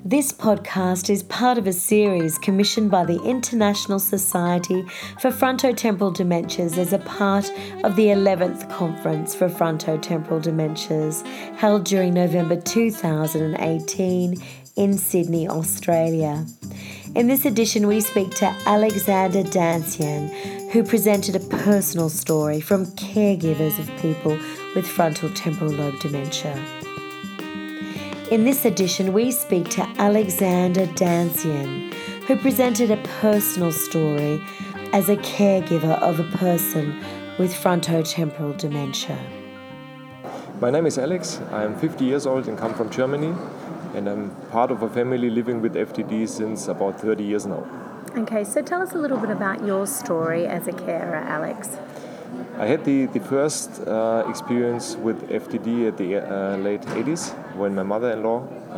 This podcast is part of a series commissioned by the International Society for Frontotemporal Dementias as a part of the 11th Conference for Frontotemporal Dementias held during November 2018 in Sydney, Australia. In this edition, we speak to Alexander Dancian, who presented a personal story from caregivers of people with frontal temporal lobe dementia. In this edition, we speak to Alexander Dancian, who presented a personal story as a caregiver of a person with frontotemporal dementia. My name is Alex. I'm 50 years old and come from Germany, and I'm part of a family living with FTD since about 30 years now. Okay, so tell us a little bit about your story as a carer, Alex. I had the first experience with FTD at the late 80s when my mother-in-law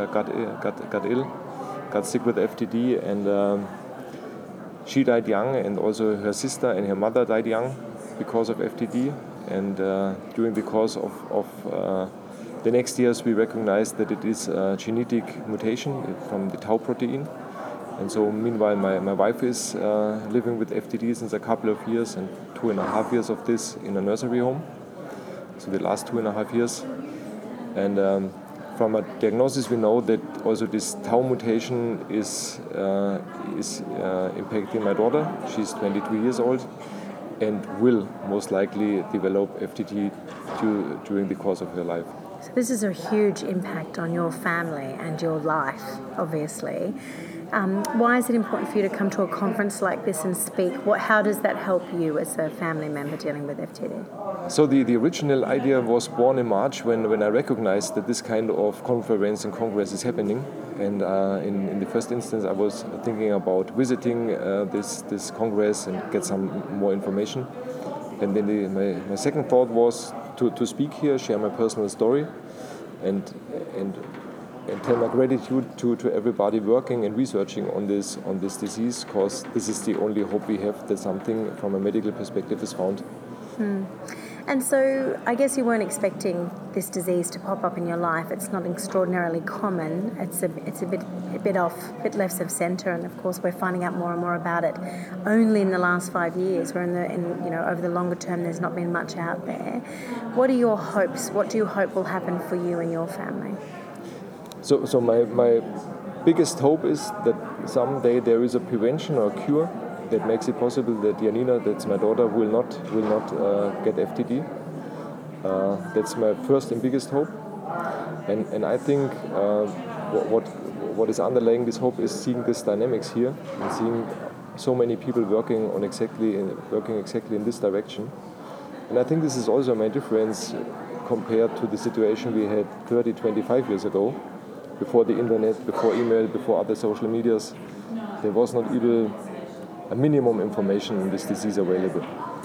got sick with FTD, and she died young, and also her sister and her mother died young because of FTD. And during the course of the next years, we recognized that it is a genetic mutation from the tau protein. And so meanwhile, my wife is living with FTD since a couple of years, and 2.5 years of this in a nursery home. So the last 2.5 years. And from a diagnosis, we know that also this tau mutation is impacting my daughter. She's 23 years old and will most likely develop FTD during the course of her life. So this is a huge impact on your family and your life, obviously. Why is it important for you to come to a conference like this and speak? How does that help you as a family member dealing with FTD? So the original idea was born in March when I recognized that this kind of conference and congress is happening. And in the first instance, I was thinking about visiting this congress and get some more information. And then my second thought was to speak here, share my personal story, and tell my gratitude to everybody working and researching on this disease, because this is the only hope we have that something from a medical perspective is found. And so I guess you weren't expecting this disease to pop up in your life. It's not extraordinarily common. It's a bit left of centre, and of course we're finding out more and more about it only in the last 5 years. We're over the longer term there's not been much out there. What are your hopes? What do you hope will happen for you and your family? So my biggest hope is that someday there is a prevention or a cure that makes it possible that Janina, that's my daughter, will not get FTD. That's my first and biggest hope. And I think what is underlying this hope is seeing this dynamics here and seeing so many people working exactly in this direction. And I think this is also my difference compared to the situation we had 25 years ago. Before the internet, before email, before other social medias, there was not even a minimum information on this disease available.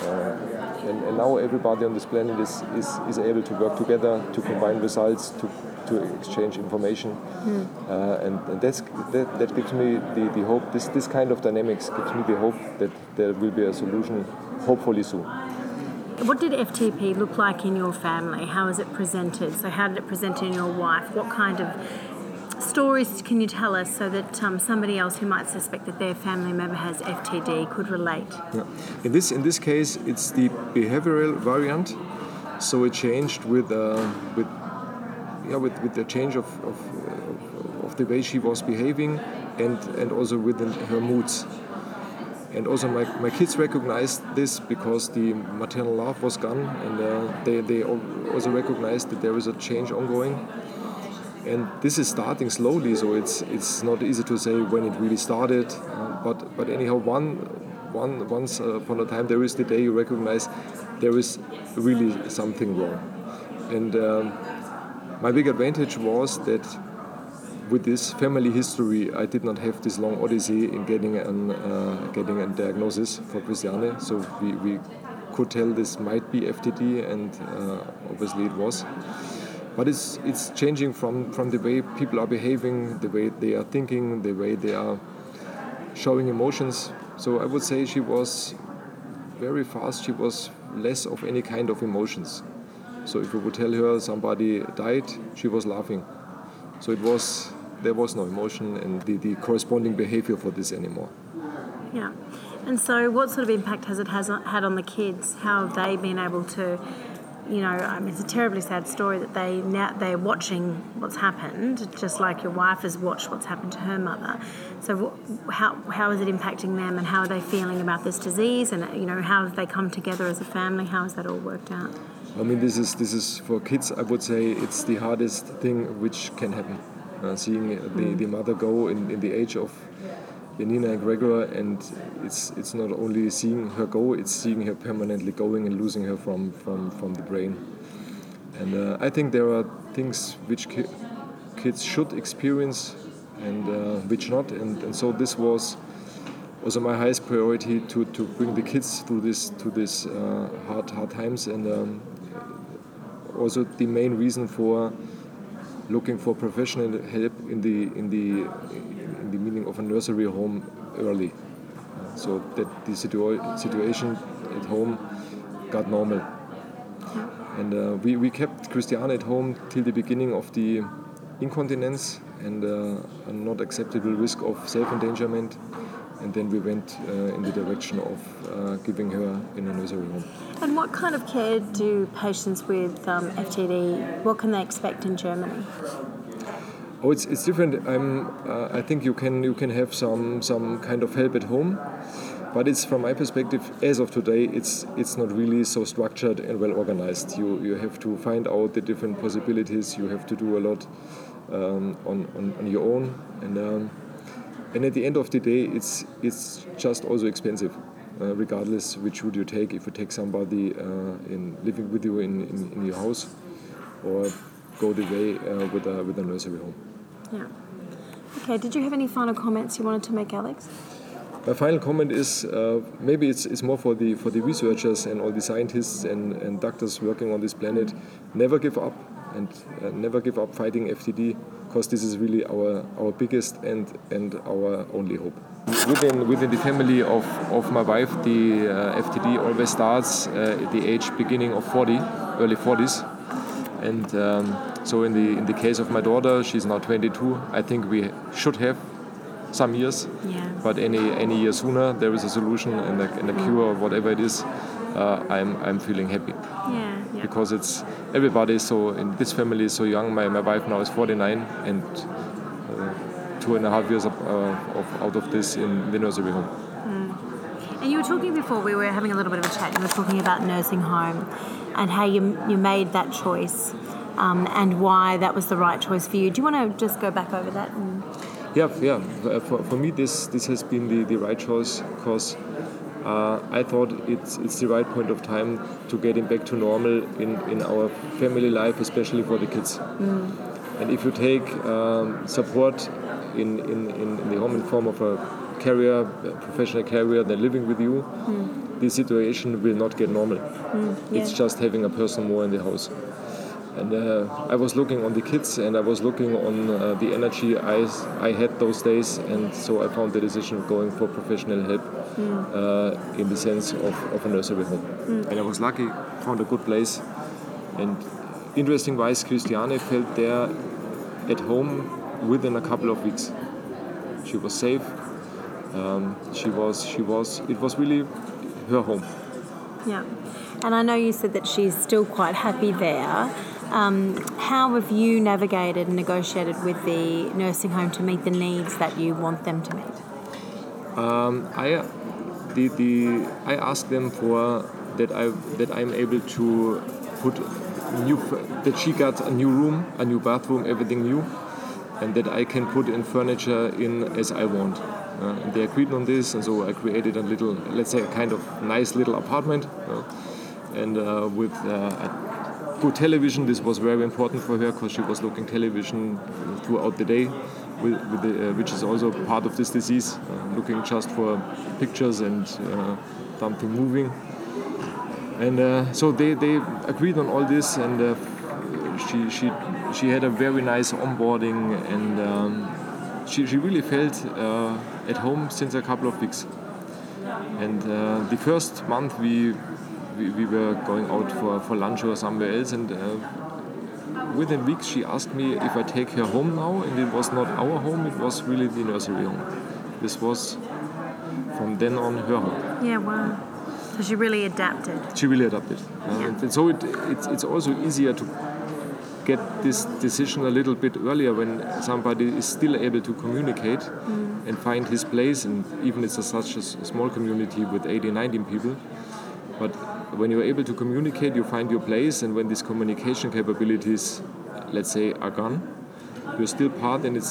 And now everybody on this planet is able to work together, to combine results, to exchange information. And that gives me the hope, this kind of dynamics gives me the hope that there will be a solution, hopefully soon. What did FTP look like in your family? How is it presented? So how did it present in your wife? What kind of stories can you tell us so that somebody else who might suspect that their family member has FTD could relate? Yeah. In this case, it's the behavioral variant. So it changed with the change of the way she was behaving, and also within her moods. And also my kids recognized this because the maternal love was gone, and they also recognized that there is a change ongoing. And this is starting slowly, so it's not easy to say when it really started. But anyhow, once upon a time, there is the day you recognize there is really something wrong. And my big advantage was that with this family history, I did not have this long odyssey in getting a diagnosis for Christiane. So we could tell this might be FTD, and obviously it was. But it's changing from the way people are behaving, the way they are thinking, the way they are showing emotions. So I would say she was very fast. She was less of any kind of emotions. So if you would tell her somebody died, she was laughing. So it was there was no emotion and the corresponding behavior for this anymore. Yeah. And so what sort of impact has it had on the kids? How have they been able to, it's a terribly sad story that they're watching what's happened, just like your wife has watched what's happened to her mother. So how is it impacting them, and how are they feeling about this disease, and how have they come together as a family? How has that all worked out? I mean, this is for kids, I would say it's the hardest thing which can happen. Seeing the mother go in the age of Janina and Gregor, and it's not only seeing her go, it's seeing her permanently going and losing her from the brain. And I think there are things which kids should experience and which not, and so this was also my highest priority to bring the kids through this hard times, and also the main reason for looking for professional help in the meaning of a nursery home early, so that the situation at home got normal. And we kept Christiane at home till the beginning of the incontinence and a not acceptable risk of self-endangerment, and then we went in the direction of giving her in a nursery home. And what kind of care do patients with FTD, what can they expect in Germany? Oh, it's different. I think you can have some kind of help at home, but it's, from my perspective, as of today, it's not really so structured and well organized. You have to find out the different possibilities. You have to do a lot on your own, and at the end of the day, it's just also expensive, regardless which route you take. If you take somebody in living with you in your house, or go the way with a nursery home. Yeah. Okay. Did you have any final comments you wanted to make, Alex? My final comment is maybe it's more for the researchers and all the scientists and doctors working on this planet. Never give up, and never give up fighting FTD, because this is really our biggest and our only hope. Within the family of my wife, the FTD always starts at the age beginning of 40, early 40s. And so in the case of my daughter, she's now 22. I think we should have some years, but any year sooner there is a solution and a cure or whatever it is. I'm feeling happy. Yeah. Because it's everybody is so in this family is so young. My wife now is 49, and 2.5 years out of this in the nursery home. And you were talking before, we were having a little bit of a chat, you were talking about nursing home and how you made that choice and why that was the right choice for you. Do you want to just go back over that? Yeah. For me, this has been the right choice, because I thought it's the right point of time to getting back to normal in our family life, especially for the kids. And if you take support in the home in form of a professional carrier, they're living with you, the situation will not get normal. It's just having a person more in the house. And I was looking on the kids, and I was looking on the energy I had those days, and so I found the decision of going for professional help in the sense of a nursery home. And I was lucky, found a good place. And interesting-wise, Christiane felt there at home within a couple of weeks. She was safe. It was really her home. Yeah. And I know you said that she's still quite happy there. How have you navigated and negotiated with the nursing home to meet the needs that you want them to meet? I asked them for that I'm able to put that she got a new room, a new bathroom, everything new, and that I can put in furniture in as I want. And they agreed on this, and so I created a little, let's say, a kind of nice little apartment, and with a good television. This was very important for her, because she was looking television throughout the day, which is also part of this disease, looking just for pictures and something moving. And so they agreed on all this, and she had a very nice onboarding, and she really felt at home since a couple of weeks. And the first month we were going out for lunch or somewhere else, and within weeks she asked me if I take her home now, and it was not our home, it was really the nursery home. This was from then on her home. Yeah, wow. So she really adapted. She really adapted. And so it's also easier to get this decision a little bit earlier when somebody is still able to communicate and find his place, and even it's such a small community with 80, 19 people. But when you're able to communicate, you find your place, and when these communication capabilities, let's say, are gone, you're still part, and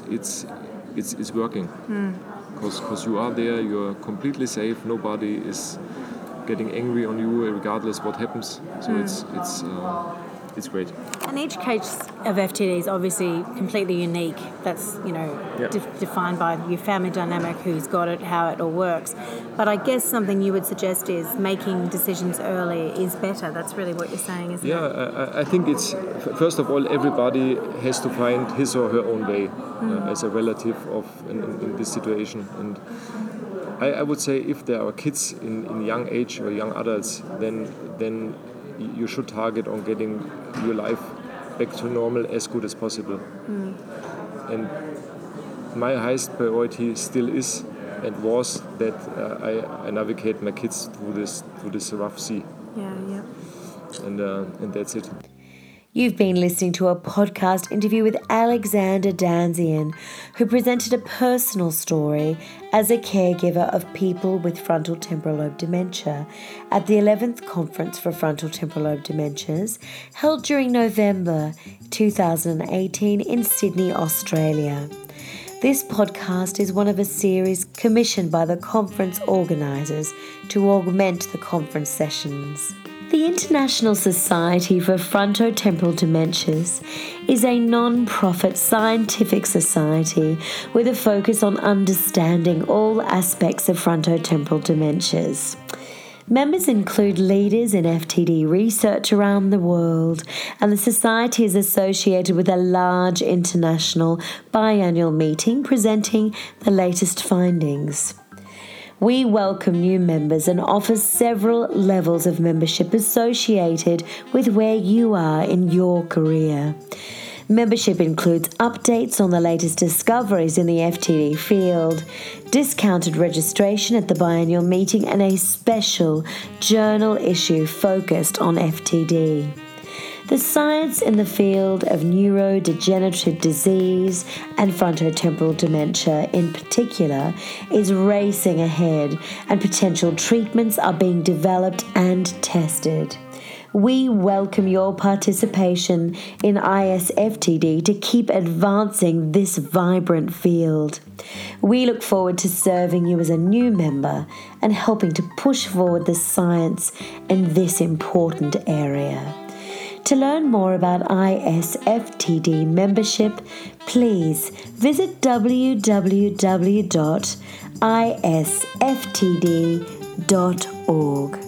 it's working. Because you are there, you're completely safe, nobody is getting angry on you regardless what happens. So it's great. And each case of FTD is obviously completely unique. That's, defined by your family dynamic, who's got it, how it all works. But I guess something you would suggest is making decisions early is better. That's really what you're saying, isn't it? Yeah, I think it's, first of all, everybody has to find his or her own way as a relative in this situation. And I would say if there are kids in young age or young adults, then you should target on getting your life back to normal as good as possible. And my highest priority still is and was that I navigate my kids through this rough sea. Yeah. And that's it. You've been listening to a podcast interview with Alexander Danzian, who presented a personal story as a caregiver of people with frontal temporal lobe dementia at the 11th Conference for Frontal Temporal Lobe Dementias, held during November 2018 in Sydney, Australia. This podcast is one of a series commissioned by the conference organisers to augment the conference sessions. The International Society for Frontotemporal Dementias is a non-profit scientific society with a focus on understanding all aspects of frontotemporal dementias. Members include leaders in FTD research around the world, and the Society is associated with a large international biannual meeting presenting the latest findings. We welcome new members and offer several levels of membership associated with where you are in your career. Membership includes updates on the latest discoveries in the FTD field, discounted registration at the biannual meeting, and a special journal issue focused on FTD. The science in the field of neurodegenerative disease and frontotemporal dementia in particular is racing ahead, and potential treatments are being developed and tested. We welcome your participation in ISFTD to keep advancing this vibrant field. We look forward to serving you as a new member and helping to push forward the science in this important area. To learn more about ISFTD membership, please visit www.isftd.org.